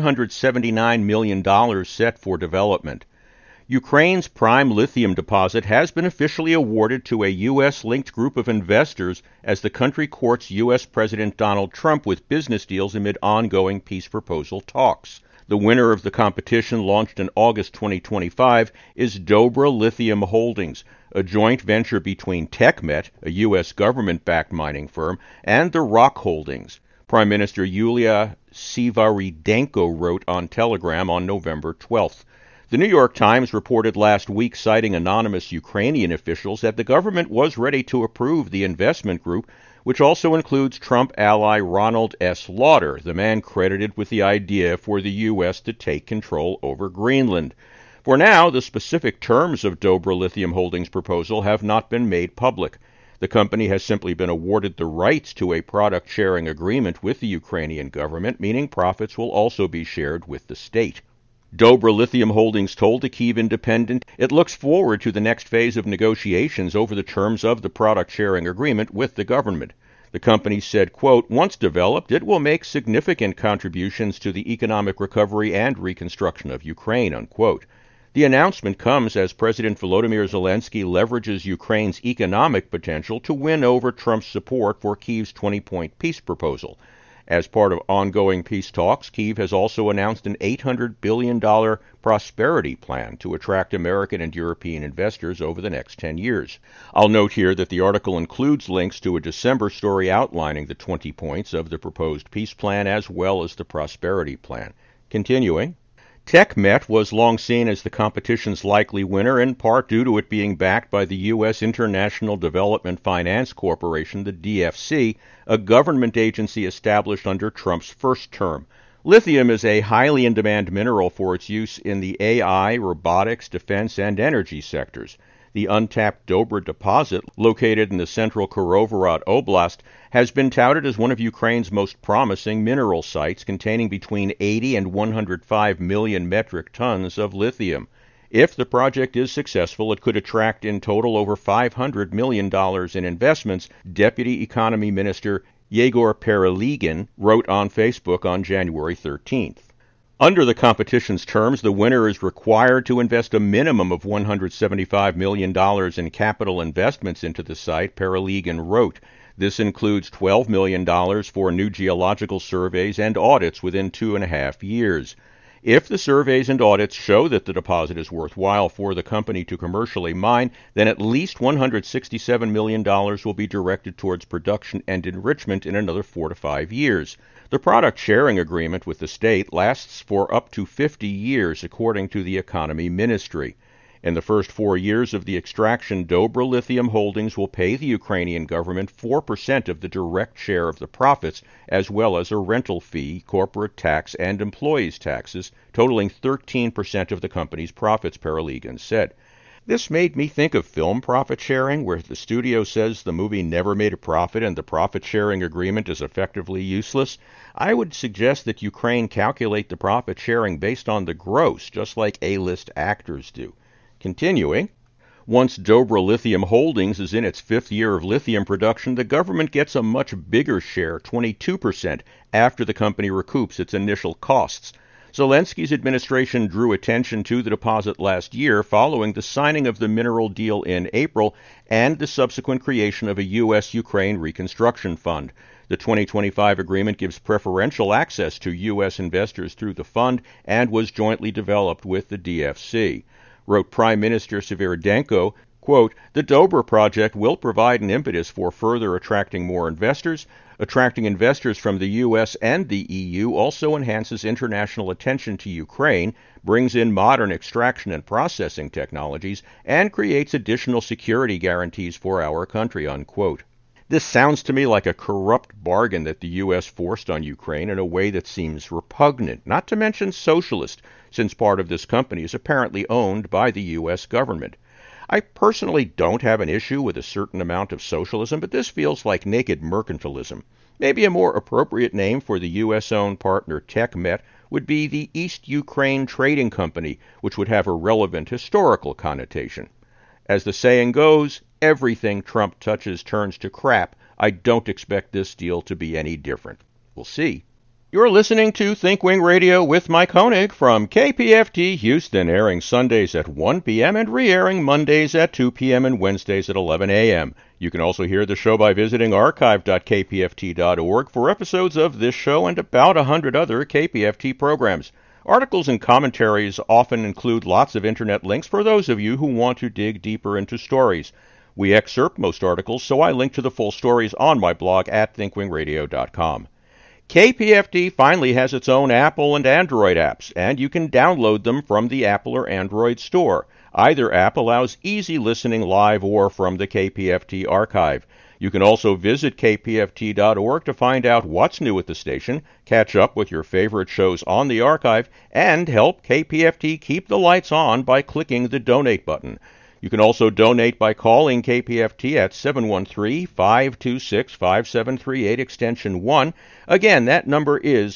$179 million set for development. Ukraine's prime lithium deposit has been officially awarded to a U.S.-linked group of investors as the country courts U.S. President Donald Trump with business deals amid ongoing peace proposal talks. The winner of the competition, launched in August 2025, is Dobra Lithium Holdings, a joint venture between TechMet, a U.S. government-backed mining firm, and the Rock Holdings. Prime Minister Yulia Sviridenko wrote on Telegram on November 12th. The New York Times reported last week, citing anonymous Ukrainian officials, that the government was ready to approve the investment group, which also includes Trump ally Ronald S. Lauder, the man credited with the idea for the U.S. to take control over Greenland. For now, the specific terms of Dobra Lithium Holdings' proposal have not been made public. The company has simply been awarded the rights to a product-sharing agreement with the Ukrainian government, meaning profits will also be shared with the state. Dobra Lithium Holdings told the Kyiv Independent it looks forward to the next phase of negotiations over the terms of the product-sharing agreement with the government. The company said, quote, once developed, it will make significant contributions to the economic recovery and reconstruction of Ukraine, unquote. The announcement comes as President Volodymyr Zelensky leverages Ukraine's economic potential to win over Trump's support for Kyiv's 20-point peace proposal. As part of ongoing peace talks, Kyiv has also announced an $800 billion prosperity plan to attract American and European investors over the next 10 years. I'll note here that the article includes links to a December story outlining the 20 points of the proposed peace plan as well as the prosperity plan. Continuing. TechMet was long seen as the competition's likely winner, in part due to it being backed by the U.S. International Development Finance Corporation, the DFC, a government agency established under Trump's first term. Lithium is a highly in-demand mineral for its use in the AI, robotics, defense, and energy sectors. The untapped Dobra deposit, located in the central Kirovohrad Oblast, has been touted as one of Ukraine's most promising mineral sites, containing between 80 and 105 million metric tons of lithium. If the project is successful, it could attract in total over $500 million in investments, Deputy Economy Minister Yegor Pereligin wrote on Facebook on January 13th. Under the competition's terms, the winner is required to invest a minimum of $175 million in capital investments into the site, Pereligin wrote. This includes $12 million for new geological surveys and audits within 2.5 years. If the surveys and audits show that the deposit is worthwhile for the company to commercially mine, then at least $167 million will be directed towards production and enrichment in another 4 to 5 years. The product sharing agreement with the state lasts for up to 50 years, according to the Economy Ministry. In the first 4 years of the extraction, Dobra Lithium Holdings will pay the Ukrainian government 4% of the direct share of the profits, as well as a rental fee, corporate tax, and employees' taxes, totaling 13% of the company's profits, Pereligin said. This made me think of film profit sharing, where the studio says the movie never made a profit and the profit-sharing agreement is effectively useless. I would suggest that Ukraine calculate the profit sharing based on the gross, just like A-list actors do. Continuing, once Dobra Lithium Holdings is in its 5th year of lithium production, the government gets a much bigger share, 22%, after the company recoups its initial costs. Zelensky's administration drew attention to the deposit last year following the signing of the mineral deal in April and the subsequent creation of a U.S.-Ukraine reconstruction fund. The 2025 agreement gives preferential access to U.S. investors through the fund and was jointly developed with the DFC. Wrote Prime Minister Severodonenko, quote, "The Dobra project will provide an impetus for further attracting more investors. Attracting investors from the U.S. and the EU also enhances international attention to Ukraine, brings in modern extraction and processing technologies, and creates additional security guarantees for our country," unquote. This sounds to me like a corrupt bargain that the U.S. forced on Ukraine in a way that seems repugnant, not to mention socialist, since part of this company is apparently owned by the U.S. government. I personally don't have an issue with a certain amount of socialism, but this feels like naked mercantilism. Maybe a more appropriate name for the U.S.-owned partner TechMet would be the East Ukraine Trading Company, which would have a relevant historical connotation. As the saying goes, everything Trump touches turns to crap. I don't expect this deal to be any different. We'll see. You're listening to ThinkWing Radio with Mike Honig from KPFT Houston, airing Sundays at 1 p.m. and re-airing Mondays at 2 p.m. and Wednesdays at 11 a.m. You can also hear the show by visiting archive.kpft.org for episodes of this show and about 100 other KPFT programs. Articles and commentaries often include lots of internet links for those of you who want to dig deeper into stories. We excerpt most articles, so I link to the full stories on my blog at thinkwingradio.com. KPFT finally has its own Apple and Android apps, and you can download them from the Apple or Android store. Either app allows easy listening live or from the KPFT archive. You can also visit kpft.org to find out what's new at the station, catch up with your favorite shows on the archive, and help KPFT keep the lights on by clicking the donate button. You can also donate by calling KPFT at 713-526-5738 extension 1. Again, that number is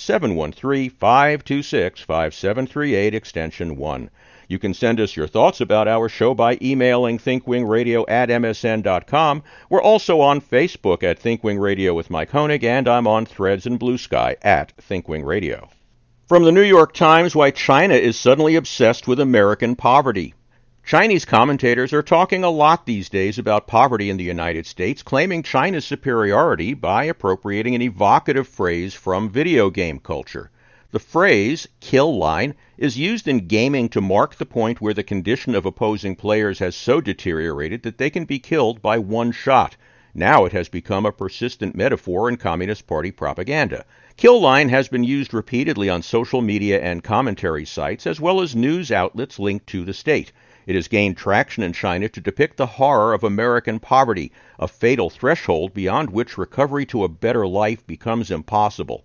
713-526-5738 extension 1. You can send us your thoughts about our show by emailing thinkwingradio@msn.com. We're also on Facebook at Thinkwing Radio with Mike Honig, and I'm on Threads and Blue Sky at Thinkwing Radio. From the New York Times, why China is suddenly obsessed with American poverty. Chinese commentators are talking a lot these days about poverty in the United States, claiming China's superiority by appropriating an evocative phrase from video game culture. The phrase, kill line, is used in gaming to mark the point where the condition of opposing players has so deteriorated that they can be killed by one shot. Now it has become a persistent metaphor in Communist Party propaganda. Kill line has been used repeatedly on social media and commentary sites, as well as news outlets linked to the state. It has gained traction in China to depict the horror of American poverty, a fatal threshold beyond which recovery to a better life becomes impossible.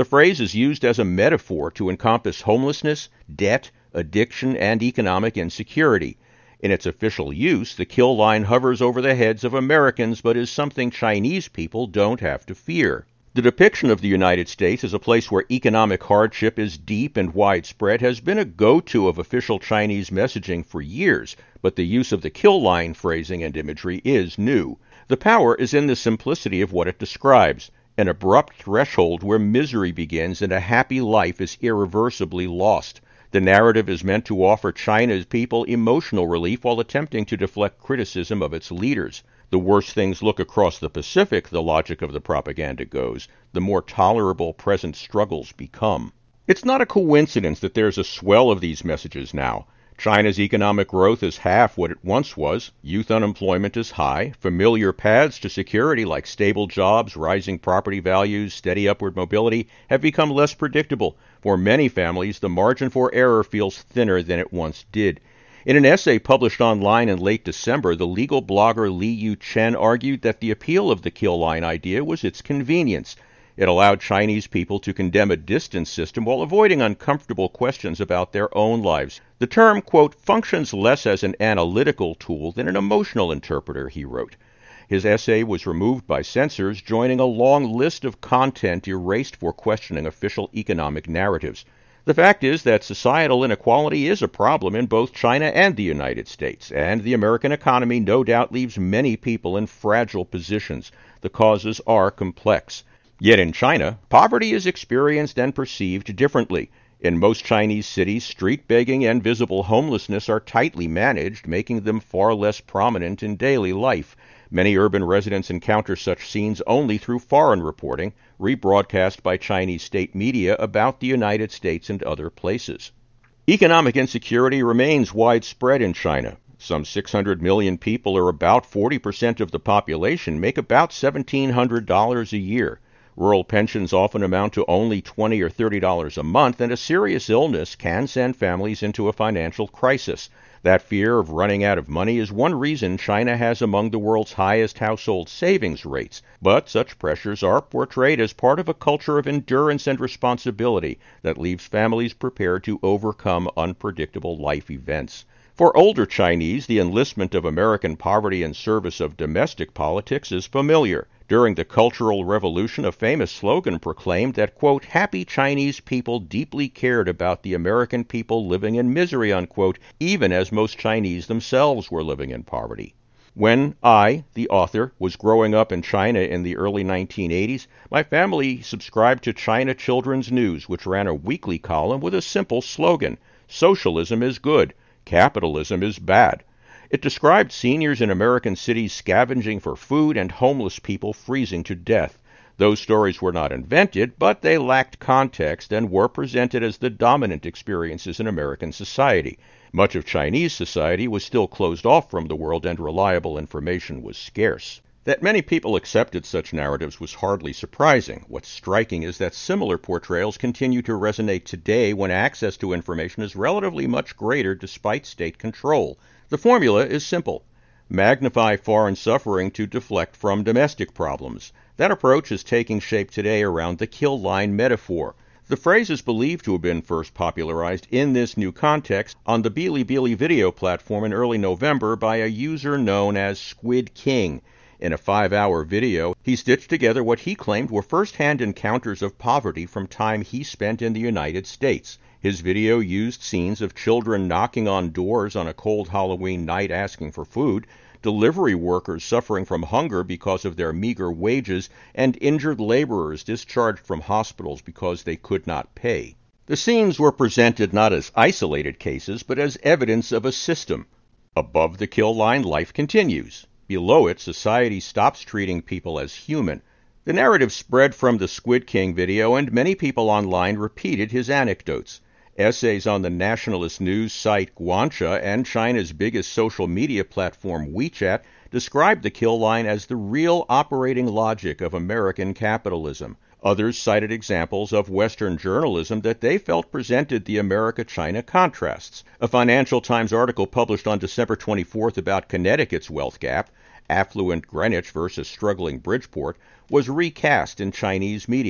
The phrase is used as a metaphor to encompass homelessness, debt, addiction, and economic insecurity. In its official use, the kill line hovers over the heads of Americans but is something Chinese people don't have to fear. The depiction of the United States as a place where economic hardship is deep and widespread has been a go-to of official Chinese messaging for years, but the use of the kill line phrasing and imagery is new. The power is in the simplicity of what it describes, an abrupt threshold where misery begins and a happy life is irreversibly lost. The narrative is meant to offer China's people emotional relief while attempting to deflect criticism of its leaders. The worse things look across the Pacific, the logic of the propaganda goes, the more tolerable present struggles become. It's not a coincidence that there's a swell of these messages now. China's economic growth is half what it once was, youth unemployment is high, familiar paths to security like stable jobs, rising property values, steady upward mobility have become less predictable. For many families, the margin for error feels thinner than it once did. In an essay published online in late December, the legal blogger Li Yu Chen argued that the appeal of the kill line idea was its convenience. It allowed Chinese people to condemn a distance system while avoiding uncomfortable questions about their own lives. The term, quote, functions less as an analytical tool than an emotional interpreter, he wrote. His essay was removed by censors, joining a long list of content erased for questioning official economic narratives. The fact is that societal inequality is a problem in both China and the United States, and the American economy no doubt leaves many people in fragile positions. The causes are complex. Yet in China, poverty is experienced and perceived differently. In most Chinese cities, street begging and visible homelessness are tightly managed, making them far less prominent in daily life. Many urban residents encounter such scenes only through foreign reporting, rebroadcast by Chinese state media about the United States and other places. Economic insecurity remains widespread in China. Some 600 million people, or about 40% of the population, make about $1,700 a year. Rural pensions often amount to only $20 or $30 a month, and a serious illness can send families into a financial crisis. That fear of running out of money is one reason China has among the world's highest household savings rates, but such pressures are portrayed as part of a culture of endurance and responsibility that leaves families prepared to overcome unpredictable life events. For older Chinese, the enlistment of American poverty in service of domestic politics is familiar. During the Cultural Revolution, a famous slogan proclaimed that, quote, happy Chinese people deeply cared about the American people living in misery, unquote, even as most Chinese themselves were living in poverty. When I, the author, was growing up in China in the early 1980s, my family subscribed to China Children's News, which ran a weekly column with a simple slogan, socialism is good, capitalism is bad. It described seniors in American cities scavenging for food and homeless people freezing to death. Those stories were not invented, but they lacked context and were presented as the dominant experiences in American society. Much of Chinese society was still closed off from the world and reliable information was scarce. That many people accepted such narratives was hardly surprising. What's striking is that similar portrayals continue to resonate today when access to information is relatively much greater despite state control. The formula is simple. Magnify foreign suffering to deflect from domestic problems. That approach is taking shape today around the kill line metaphor. The phrase is believed to have been first popularized in this new context on the Bilibili video platform in early November by a user known as Squid King. In a 5-hour video, he stitched together what he claimed were first-hand encounters of poverty from time he spent in the United States. His video used scenes of children knocking on doors on a cold Halloween night asking for food, delivery workers suffering from hunger because of their meager wages, and injured laborers discharged from hospitals because they could not pay. The scenes were presented not as isolated cases, but as evidence of a system. Above the kill line, life continues. Below it, society stops treating people as human. The narrative spread from the Squid King video, and many people online repeated his anecdotes. Essays on the nationalist news site Guancha and China's biggest social media platform WeChat described the kill line as the real operating logic of American capitalism. Others cited examples of Western journalism that they felt presented the America-China contrasts. A Financial Times article published on December 24th about Connecticut's wealth gap, affluent Greenwich versus struggling Bridgeport, was recast in Chinese media.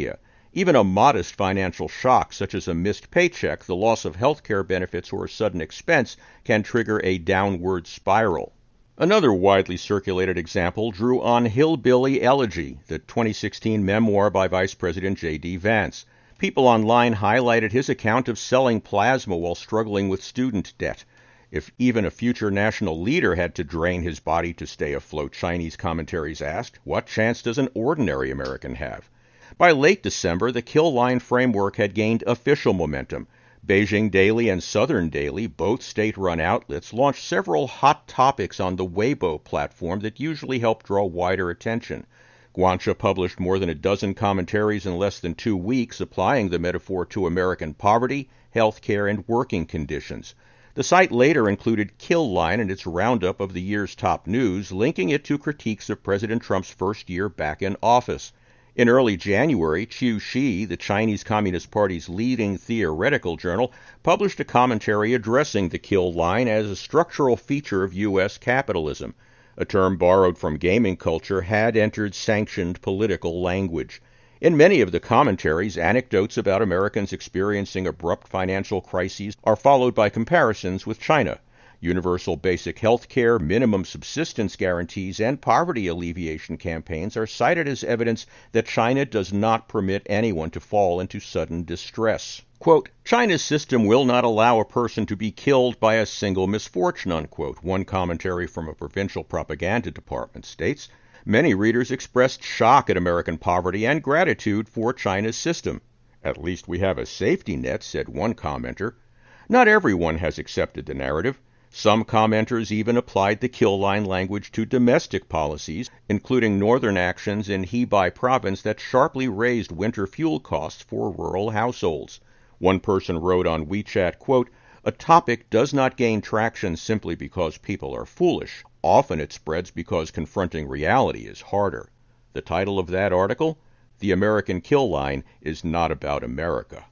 Even a modest financial shock, such as a missed paycheck, the loss of health care benefits, or a sudden expense, can trigger a downward spiral. Another widely circulated example drew on Hillbilly Elegy, the 2016 memoir by Vice President J.D. Vance. People online highlighted his account of selling plasma while struggling with student debt. If even a future national leader had to drain his body to stay afloat, Chinese commentaries asked, what chance does an ordinary American have? By late December, the Kill Line framework had gained official momentum. Beijing Daily and Southern Daily, both state-run outlets, launched several hot topics on the Weibo platform that usually help draw wider attention. Guanxia published more than a dozen commentaries in less than 2 weeks, applying the metaphor to American poverty, health care, and working conditions. The site later included Kill Line and its roundup of the year's top news, linking it to critiques of President Trump's first year back in office. In early January, Qiu Shi, the Chinese Communist Party's leading theoretical journal, published a commentary addressing the Kill Line as a structural feature of U.S. capitalism. A term borrowed from gaming culture had entered sanctioned political language. In many of the commentaries, anecdotes about Americans experiencing abrupt financial crises are followed by comparisons with China. Universal basic health care, minimum subsistence guarantees, and poverty alleviation campaigns are cited as evidence that China does not permit anyone to fall into sudden distress. Quote, China's system will not allow a person to be killed by a single misfortune, unquote, one commentary from a provincial propaganda department states. Many readers expressed shock at American poverty and gratitude for China's system. At least we have a safety net, said one commenter. Not everyone has accepted the narrative. Some commenters even applied the Kill Line language to domestic policies, including northern actions in Hebei province that sharply raised winter fuel costs for rural households. One person wrote on WeChat, quote, a topic does not gain traction simply because people are foolish. Often it spreads because confronting reality is harder. The title of that article, The American Kill Line is Not About America.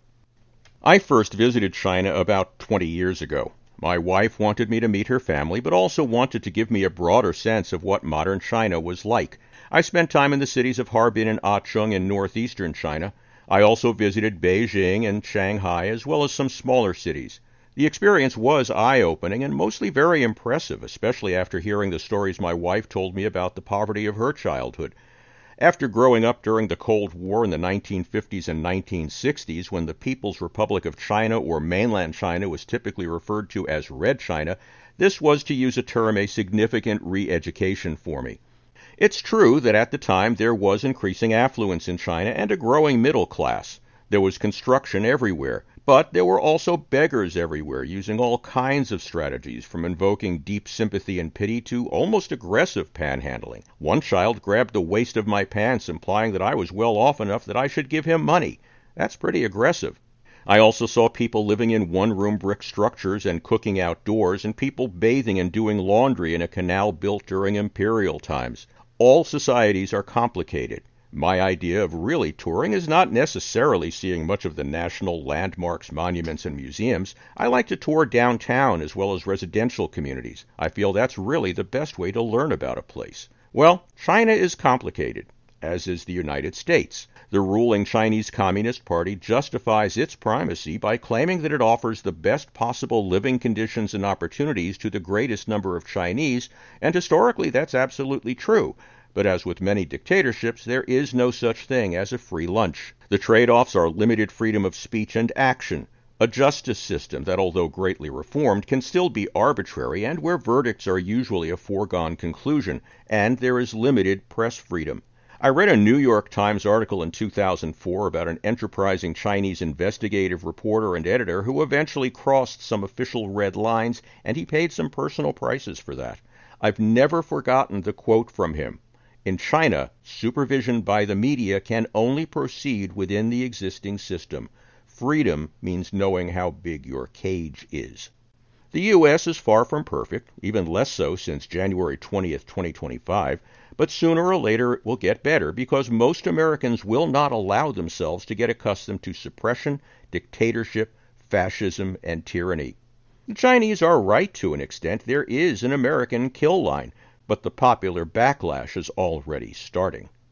I first visited China about 20 years ago. My wife wanted me to meet her family, but also wanted to give me a broader sense of what modern China was like. I spent time in the cities of Harbin and Achung in northeastern China. I also visited Beijing and Shanghai, as well as some smaller cities. The experience was eye-opening and mostly very impressive, especially after hearing the stories my wife told me about the poverty of her childhood. After growing up during the Cold War in the 1950s and 1960s, when the People's Republic of China or mainland China was typically referred to as Red China, this was, to use a term, a significant re-education for me. It's true that at the time there was increasing affluence in China and a growing middle class. There was construction everywhere, but there were also beggars everywhere, using all kinds of strategies, from invoking deep sympathy and pity to almost aggressive panhandling. One child grabbed the waist of my pants, implying that I was well off enough that I should give him money. That's pretty aggressive. I also saw people living in one-room brick structures and cooking outdoors, and people bathing and doing laundry in a canal built during imperial times. All societies are complicated. My idea of really touring is not necessarily seeing much of the national landmarks, monuments, and museums. I like to tour downtown as well as residential communities. I feel that's really the best way to learn about a place. Well, China is complicated, as is the United States. The ruling Chinese Communist Party justifies its primacy by claiming that it offers the best possible living conditions and opportunities to the greatest number of Chinese, and historically that's absolutely true. But as with many dictatorships, there is no such thing as a free lunch. The trade-offs are limited freedom of speech and action, a justice system that, although greatly reformed, can still be arbitrary and where verdicts are usually a foregone conclusion, and there is limited press freedom. I read a New York Times article in 2004 about an enterprising Chinese investigative reporter and editor who eventually crossed some official red lines, and he paid some personal prices for that. I've never forgotten the quote from him. In China, supervision by the media can only proceed within the existing system. Freedom means knowing how big your cage is. The U.S. is far from perfect, even less so since January 20th, 2025, but sooner or later it will get better because most Americans will not allow themselves to get accustomed to suppression, dictatorship, fascism, and tyranny. The Chinese are right to an extent. There is an American kill line, but the popular backlash is already starting.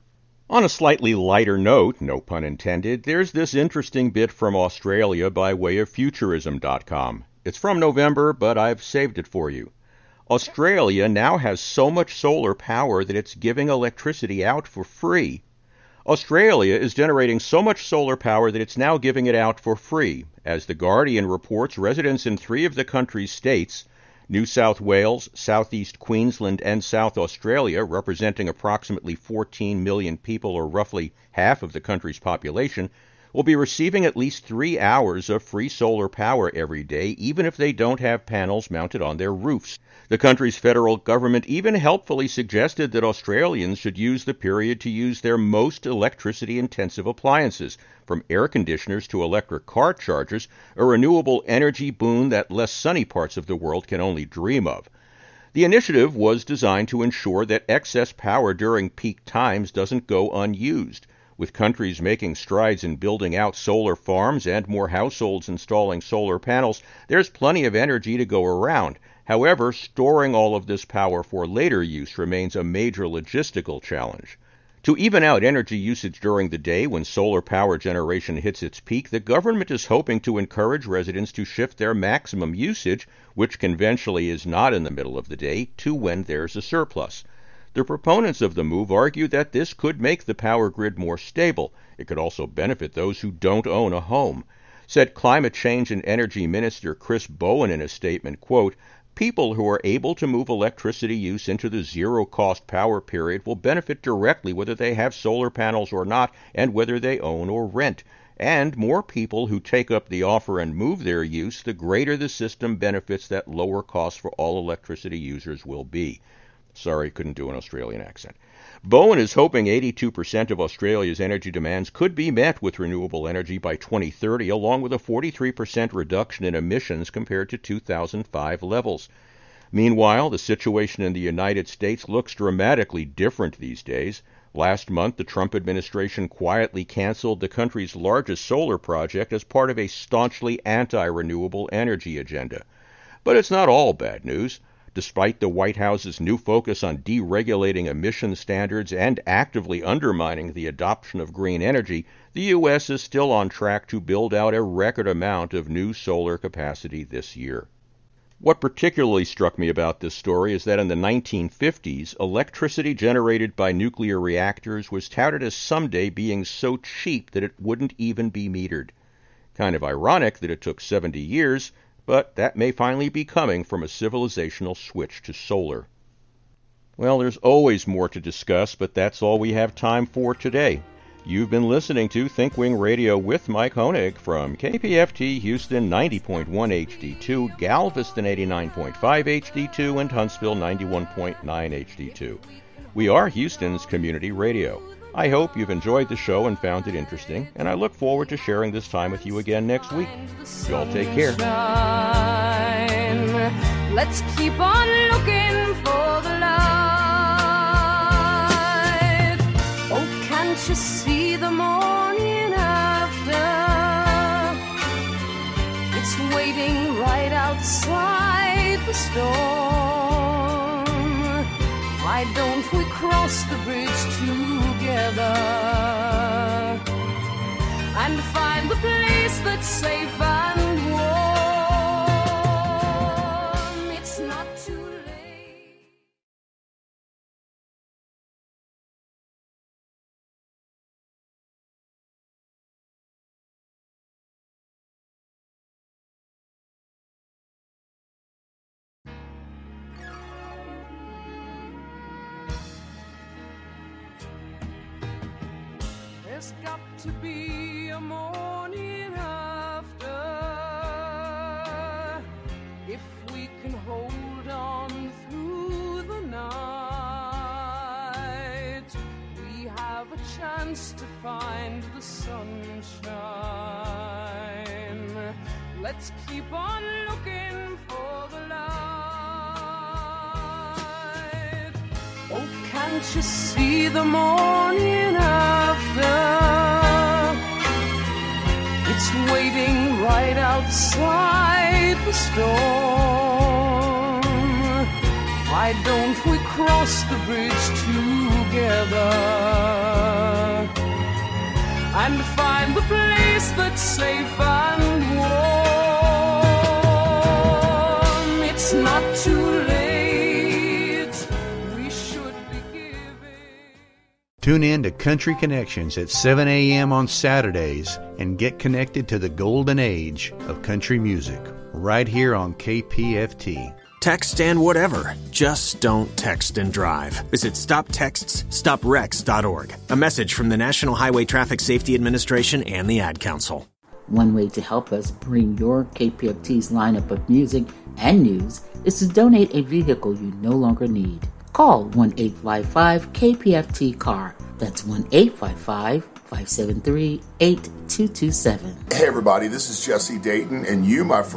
On a slightly lighter note, no pun intended, there's this interesting bit from Australia by way of Futurism.com. It's from November, but I've saved it for you. Australia now has so much solar power that it's giving electricity out for free. Australia is generating so much solar power that it's now giving it out for free. As The Guardian reports, residents in 3 of the country's states, New South Wales, Southeast Queensland, and South Australia, representing approximately 14 million people or roughly half of the country's population, will be receiving at least 3 hours of free solar power every day, even if they don't have panels mounted on their roofs. The country's federal government even helpfully suggested that Australians should use the period to use their most electricity-intensive appliances, from air conditioners to electric car chargers, a renewable energy boon that less sunny parts of the world can only dream of. The initiative was designed to ensure that excess power during peak times doesn't go unused. With countries making strides in building out solar farms and more households installing solar panels, there's plenty of energy to go around. However, storing all of this power for later use remains a major logistical challenge. To even out energy usage during the day when solar power generation hits its peak, the government is hoping to encourage residents to shift their maximum usage, which conventionally is not in the middle of the day, to when there's a surplus. The proponents of the move argue that this could make the power grid more stable. It could also benefit those who don't own a home. Said Climate Change and Energy Minister Chris Bowen in a statement, quote, "People who are able to move electricity use into the zero-cost power period will benefit directly whether they have solar panels or not and whether they own or rent. And more people who take up the offer and move their use, the greater the system benefits that lower cost for all electricity users will be." Sorry, couldn't do an Australian accent. Bowen is hoping 82% of Australia's energy demands could be met with renewable energy by 2030, along with a 43% reduction in emissions compared to 2005 levels. Meanwhile, the situation in the United States looks dramatically different these days. Last month, the Trump administration quietly canceled the country's largest solar project as part of a staunchly anti-renewable energy agenda. But it's not all bad news. Despite the White House's new focus on deregulating emission standards and actively undermining the adoption of green energy, the U.S. is still on track to build out a record amount of new solar capacity this year. What particularly struck me about this story is that in the 1950s, electricity generated by nuclear reactors was touted as someday being so cheap that it wouldn't even be metered. Kind of ironic that it took 70 years, but that may finally be coming from a civilizational switch to solar. Well, there's always more to discuss, but that's all we have time for today. You've been listening to ThinkWing Radio with Mike Honig from KPFT Houston 90.1 HD2, Galveston 89.5 HD2, and Huntsville 91.9 HD2. We are Houston's community radio. I hope you've enjoyed the show and found it interesting, and I look forward to sharing this time with you again next week. Y'all take care. Let's keep on looking for the light. Oh, can't you see the morning after? It's waiting right outside the storm. Why don't we cross the bridge together and find the place that's safe and warm? It's not too late. There's got to be a morning after, if we can hold on through the night. We have a chance to find the sunshine. Let's keep on looking for the light. Oh, can't you see the morning after? It's waiting right outside the storm. Why Why don't we cross the bridge together and find the place that's safe and warm? It's not too late. We should be giving. Tune in to Country Connections at 7 a.m. on Saturdays and get connected to the golden age of country music right here on KPFT. Text and whatever. Just don't text and drive. Visit StopTextsStopWrecks.org. A message from the National Highway Traffic Safety Administration and the Ad Council. One way to help us bring your KPFT's lineup of music and news is to donate a vehicle you no longer need. Call 1-855-KPFT-CAR. That's 1-855-573-8227. Hey everybody, this is Jesse Dayton, and you, my friend,